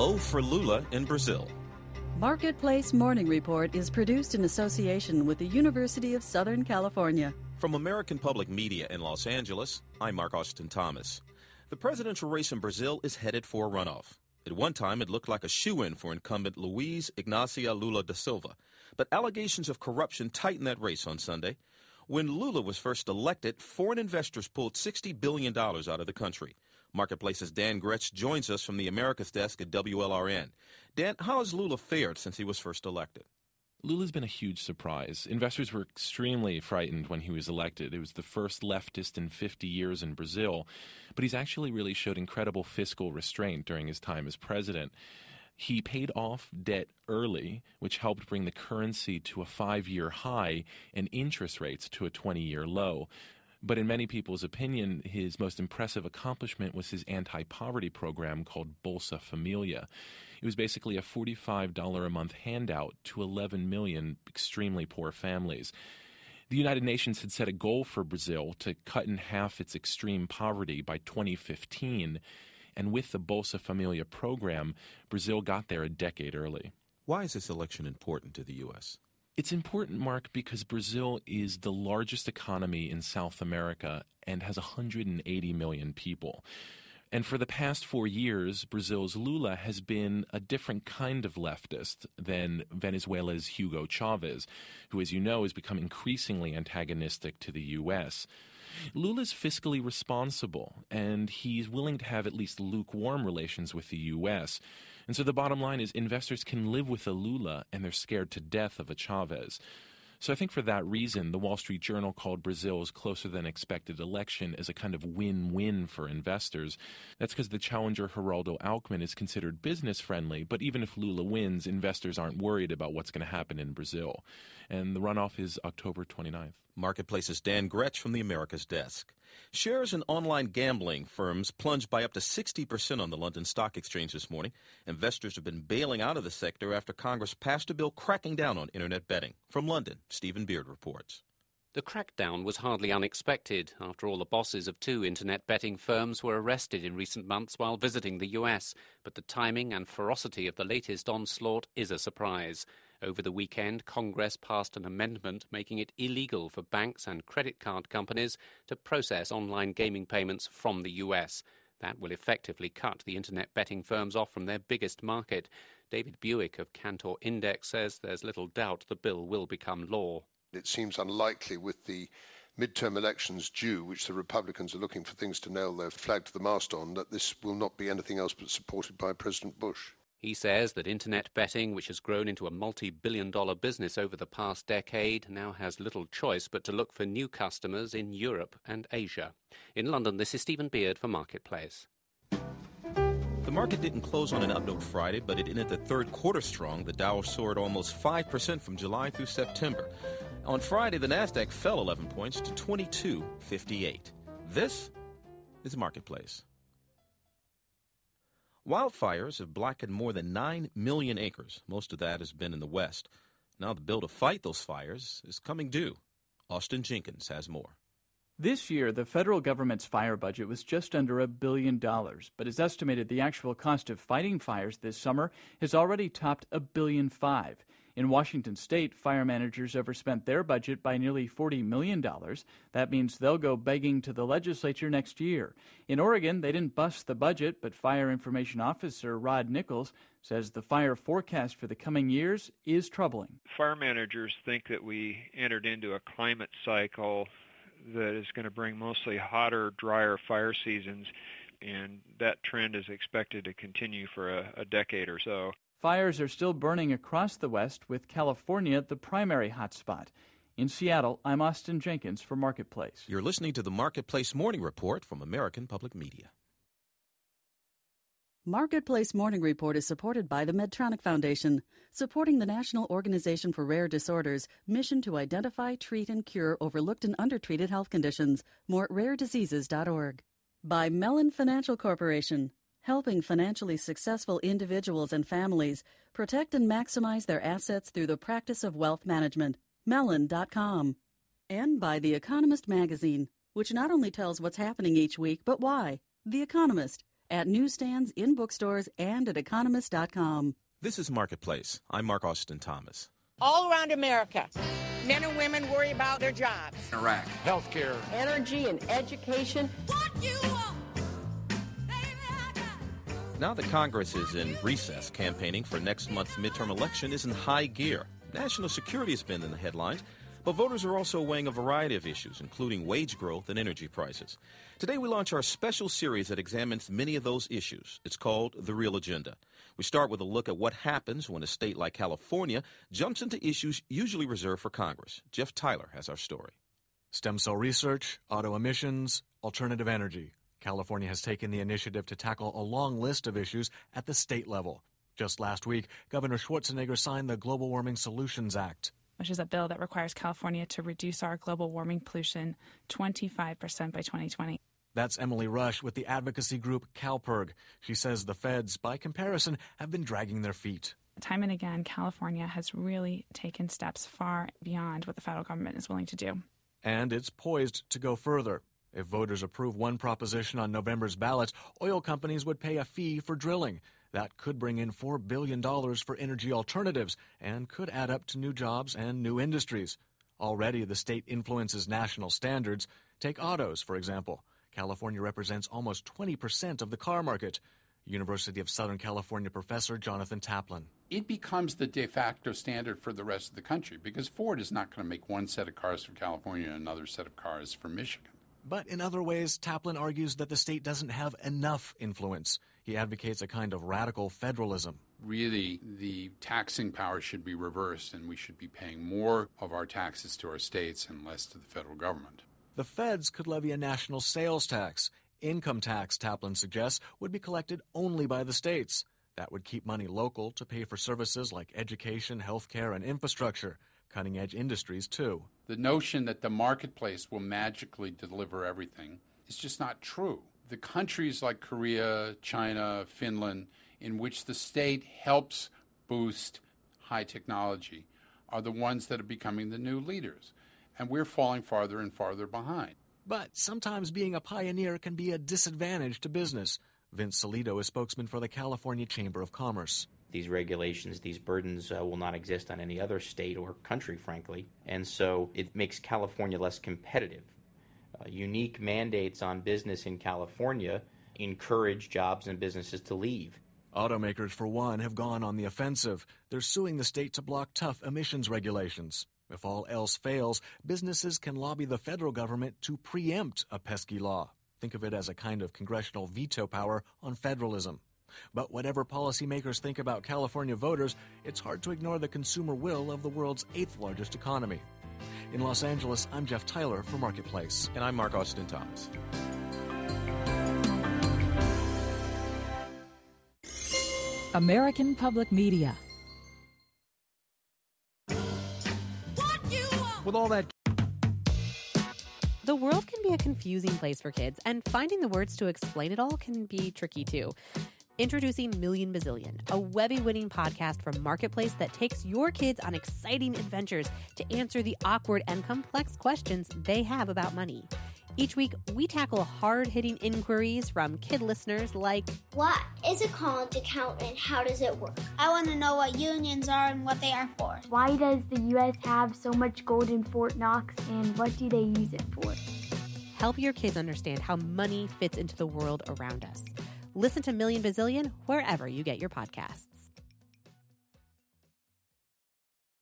low for Lula in Brazil. Marketplace Morning Report is produced in association with the University of Southern California. From American Public Media in Los Angeles, I'm Mark Austin Thomas. The presidential race in Brazil is headed for a runoff. At one time, it looked like a shoo-in for incumbent Luiz Inácio Lula da Silva. But allegations of corruption tightened that race on Sunday. When Lula was first elected, foreign investors pulled $60 billion out of the country. Marketplace's Dan Gretsch joins us from the Americas desk at WLRN. Dan, how has Lula fared since he was first elected? Lula's been a huge surprise. Investors were extremely frightened when he was elected. It was the first leftist in 50 years in Brazil, but he's actually really showed incredible fiscal restraint during his time as president. He paid off debt early, which helped bring the currency to a 5-year high and interest rates to a 20-year low. But in many people's opinion, his most impressive accomplishment was his anti-poverty program called Bolsa Familia. It was basically a $45 a month handout to 11 million extremely poor families. The United Nations had set a goal for Brazil to cut in half its extreme poverty by 2015, and with the Bolsa Familia program, Brazil got there a decade early. Why is this election important to the U.S.? It's important, Mark, because Brazil is the largest economy in South America and has 180 million people. And for the past 4 years, Brazil's Lula has been a different kind of leftist than Venezuela's Hugo Chavez, who, as you know, has become increasingly antagonistic to the U.S. Lula's fiscally responsible, and he's willing to have at least lukewarm relations with the U.S., and so the bottom line is investors can live with a Lula, and they're scared to death of a Chavez. So I think for that reason, the Wall Street Journal called Brazil's closer-than-expected election as a kind of win-win for investors. That's because the challenger Geraldo Alckmin is considered business-friendly, but even if Lula wins, investors aren't worried about what's going to happen in Brazil. And the runoff is October 29th. Marketplace's Dan Gretsch from the Americas desk. Shares in online gambling firms plunged by up to 60% on the London Stock Exchange this morning. Investors have been bailing out of the sector after Congress passed a bill cracking down on internet betting. From London, Stephen Beard reports. The crackdown was hardly unexpected. After all, the bosses of 2 internet betting firms were arrested in recent months while visiting the US. But the timing and ferocity of the latest onslaught is a surprise. Over the weekend, Congress passed an amendment making it illegal for banks and credit card companies to process online gaming payments from the US. That will effectively cut the internet betting firms off from their biggest market. David Buick of Cantor Index says there's little doubt the bill will become law. It seems unlikely with the midterm elections due, which the Republicans are looking for things to nail their flag to the mast on, that this will not be anything else but supported by President Bush. He says that internet betting, which has grown into a multi-billion-dollar business over the past decade, now has little choice but to look for new customers in Europe and Asia. In London, this is Stephen Beard for Marketplace. The market didn't close on an up note Friday, but it ended the third quarter strong. The Dow soared almost 5% from July through September. On Friday, the Nasdaq fell 11 points to 2258. This is Marketplace. Wildfires have blackened more than 9 million acres. Most of that has been in the West. Now the bill to fight those fires is coming due. Austin Jenkins has more. This year, the federal government's fire budget was just under $1 billion, but it's estimated the actual cost of fighting fires this summer has already topped $1.5 billion. In Washington state, fire managers overspent their budget by nearly $40 million. That means they'll go begging to the legislature next year. In Oregon, they didn't bust the budget, but Fire Information Officer Rod Nichols says the fire forecast for the coming years is troubling. Fire managers think that we entered into a climate cycle that is going to bring mostly hotter, drier fire seasons, and that trend is expected to continue for a decade or so. Fires are still burning across the West, with California the primary hotspot. In Seattle, I'm Austin Jenkins for Marketplace. You're listening to the Marketplace Morning Report from American Public Media. Marketplace Morning Report is supported by the Medtronic Foundation, supporting the National Organization for Rare Disorders' mission to identify, treat, and cure overlooked and undertreated health conditions. More at rarediseases.org. By Mellon Financial Corporation, helping financially successful individuals and families protect and maximize their assets through the practice of wealth management. Mellon.com. And by The Economist magazine, which not only tells what's happening each week, but why. The Economist, at newsstands, in bookstores, and at economist.com. This is Marketplace. I'm Mark Austin Thomas. All around America, men and women worry about their jobs. Iraq, healthcare, energy and education. What you want, baby, I got. Now that Congress is in recess, campaigning for next month's midterm election is in high gear. National security has been in the headlines, but voters are also weighing a variety of issues, including wage growth and energy prices. Today we launch our special series that examines many of those issues. It's called The Real Agenda. We start with a look at what happens when a state like California jumps into issues usually reserved for Congress. Jeff Tyler has our story. Stem cell research, auto emissions, alternative energy. California has taken the initiative to tackle a long list of issues at the state level. Just last week, Governor Schwarzenegger signed the Global Warming Solutions Act, which is a bill that requires California to reduce our global warming pollution 25% by 2020. That's Emily Rush with the advocacy group CalPIRG. She says the feds, by comparison, have been dragging their feet. Time and again, California has really taken steps far beyond what the federal government is willing to do. And it's poised to go further. If voters approve one proposition on November's ballot, oil companies would pay a fee for drilling. That could bring in $4 billion for energy alternatives and could add up to new jobs and new industries. Already, the state influences national standards. Take autos, for example. California represents almost 20% of the car market. University of Southern California professor Jonathan Taplin. It becomes the de facto standard for the rest of the country because Ford is not going to make one set of cars for California and another set of cars for Michigan. But in other ways, Taplin argues that the state doesn't have enough influence. He advocates a kind of radical federalism. Really, the taxing power should be reversed, and we should be paying more of our taxes to our states and less to the federal government. The feds could levy a national sales tax. Income tax, Taplin suggests, would be collected only by the states. That would keep money local to pay for services like education, health care, and infrastructure. Cutting-edge industries, too. The notion that the marketplace will magically deliver everything is just not true. The countries like Korea, China, Finland, in which the state helps boost high technology, are the ones that are becoming the new leaders. And we're falling farther and farther behind. But sometimes being a pioneer can be a disadvantage to business. Vince Salido is spokesman for the California Chamber of Commerce. These regulations, these burdens will not exist on any other state or country, frankly. And so it makes California less competitive. Unique mandates on business in California encourage jobs and businesses to leave. Automakers, for one, have gone on the offensive. They're suing the state to block tough emissions regulations. If all else fails, businesses can lobby the federal government to preempt a pesky law. Think of it as a kind of congressional veto power on federalism. But whatever policymakers think about California voters, it's hard to ignore the consumer will of the world's 8th largest economy. In Los Angeles, I'm Jeff Tyler for Marketplace. And I'm Mark Austin Thomas. American Public Media. With all that, the world can be a confusing place for kids, and finding the words to explain it all can be tricky too. Introducing Million Bazillion, a Webby-winning podcast from Marketplace that takes your kids on exciting adventures to answer the awkward and complex questions they have about money. Each week, we tackle hard-hitting inquiries from kid listeners like, what is a college account and how does it work? I want to know what unions are and what they are for. Why does the U.S. have so much gold in Fort Knox and what do they use it for? Help your kids understand how money fits into the world around us. Listen to Million Bazillion wherever you get your podcasts.